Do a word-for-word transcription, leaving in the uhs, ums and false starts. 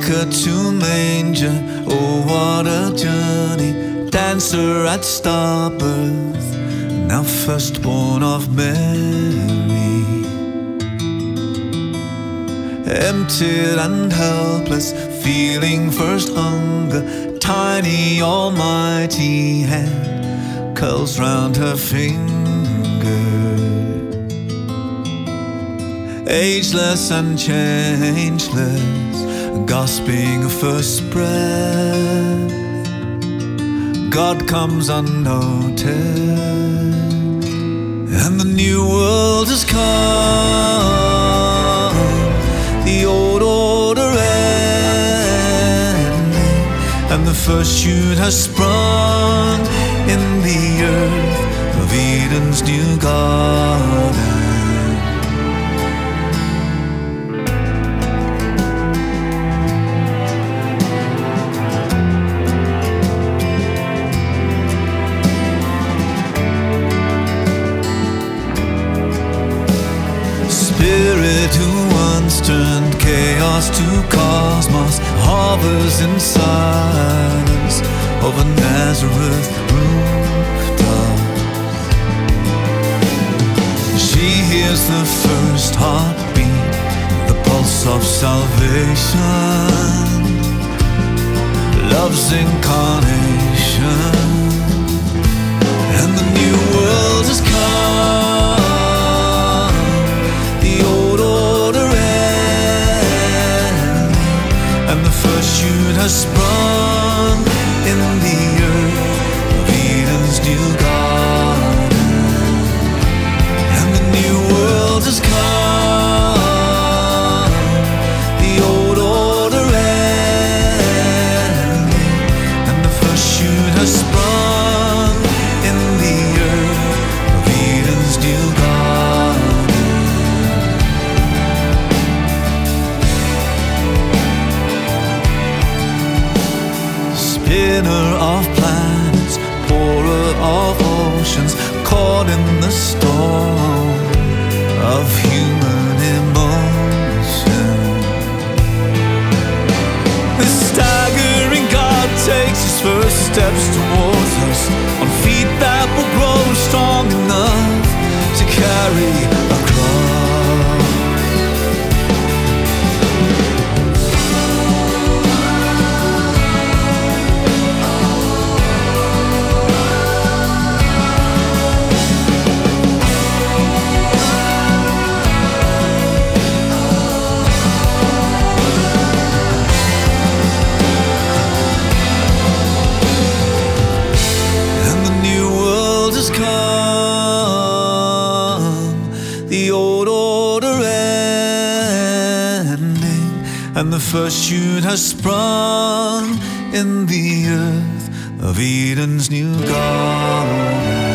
manger to manger, oh what a journey. Dancer at starbirth, now firstborn of Mary. Emptied and helpless, feeling first hunger, tiny almighty hand curls round her finger. Ageless and changeless, gasping first breath, God comes unnoticed, and the new world has come. The old order ending, and the first shoot has sprung in the earth of Eden's new garden. Spirit who once turned chaos to cosmos hovers in silence over Nazareth rooftops. She hears the first heartbeat, the pulse of salvation, love's incarnation, and the new world has come. Shoot has sprung in the earth of Eden's new garden, and the new world has come. The old order ending, and the first shoot has sprung in the earth of Eden's new garden. Spinner of planets, pourer of oceans, caught in the storm of human emotion. The staggering God takes his first steps towards us on feet that will grow strong enough to carry a cross. The old order ending, and the first shoot has sprung in the earth of Eden's new garden.